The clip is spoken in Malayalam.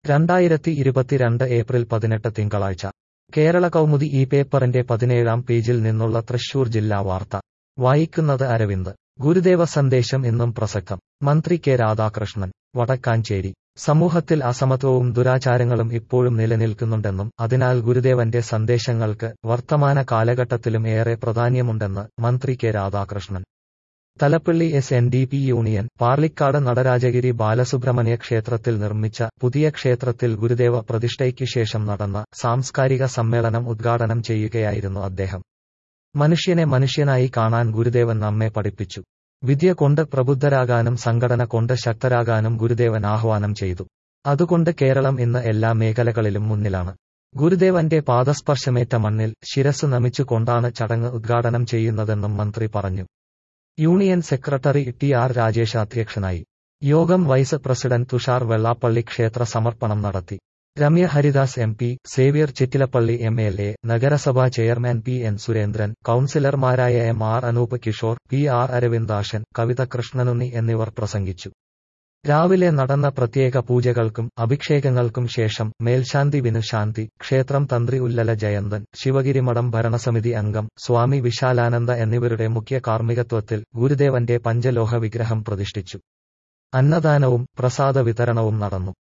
2022 ഏപ്രിൽ 18 തിങ്കളാഴ്ച കേരള കൗമുദി ഈ പേപ്പറിന്റെ 17-ാം പേജിൽ നിന്നുള്ള തൃശൂർ ജില്ലാ വാർത്ത വായിക്കുന്നത് അരവിന്ദ്. ഗുരുദേവ സന്ദേശം ഇന്നും പ്രസക്തം. മന്ത്രി കെ രാധാകൃഷ്ണൻ, വടക്കാഞ്ചേരി. സമൂഹത്തിൽ അസമത്വവും ദുരാചാരങ്ങളും ഇപ്പോഴും നിലനിൽക്കുന്നുണ്ടെന്നും അതിനാൽ ഗുരുദേവന്റെ സന്ദേശങ്ങൾക്ക് വർത്തമാന കാലഘട്ടത്തിലും ഏറെ പ്രാധാന്യമുണ്ടെന്ന് മന്ത്രി K Radhakrishnan. Thalappally SNDP union Parlikkad Natarajagiri Balasubrahmanya ക്ഷേത്രത്തിൽ നിർമ്മിച്ച പുതിയ ക്ഷേത്രത്തിൽ ഗുരുദേവ പ്രതിഷ്ഠയ്ക്ക് ശേഷം നടന്ന സാംസ്കാരിക സമ്മേളനം ഉദ്ഘാടനം ചെയ്യുകയായിരുന്നു അദ്ദേഹം. മനുഷ്യനെ മനുഷ്യനായി കാണാൻ ഗുരുദേവൻ നമ്മെ പഠിപ്പിച്ചു. വിദ്യ കൊണ്ട് പ്രബുദ്ധരാകാനും സംഘടന കൊണ്ട് ശക്തരാകാനും ഗുരുദേവൻ ആഹ്വാനം ചെയ്തു. അതുകൊണ്ട് കേരളം ഇന്ന് എല്ലാ മേഖലകളിലും മുന്നിലാണ്. ഗുരുദേവന്റെ പാദസ്പർശമേറ്റ മണ്ണിൽ ശിരസ് നമിച്ചുകൊണ്ടാണ് ചടങ്ങ് ഉദ്ഘാടനം ചെയ്യുന്നതെന്നും മന്ത്രി പറഞ്ഞു. യൂണിയൻ സെക്രട്ടറി TR രാജേഷ് അധ്യക്ഷനായി. യോഗം വൈസ് പ്രസിഡന്റ് തുഷാർ വെള്ളാപ്പള്ളി ക്ഷേത്ര സമർപ്പണം നടത്തി. Ramya Haridas MP, Xavier Chittilappally MLA, നഗരസഭാ ചെയർമാൻ PN സുരേന്ദ്രൻ, കൌൺസിലർമാരായ MR അനൂപ് കിഷോർ, PR അരവിന്ദാക്ഷൻ, കവിത കൃഷ്ണനുണ്ണി എന്നിവർ പ്രസംഗിച്ചു. രാവിലെ നടന്ന പ്രത്യേക പൂജകൾക്കും അഭിഷേകങ്ങൾക്കും ശേഷം മേൽശാന്തി വിനുശാന്തി, ക്ഷേത്രം തന്ത്രി ഉല്ലല ജയന്തൻ, ശിവഗിരിമഠം ഭരണസമിതി അംഗം സ്വാമി വിശാലാനന്ദ എന്നിവരുടെ മുഖ്യ കാർമ്മികത്വത്തിൽ ഗുരുദേവന്റെ പഞ്ചലോഹ വിഗ്രഹം പ്രതിഷ്ഠിച്ചു. അന്നദാനവും പ്രസാദ വിതരണവും നടന്നു.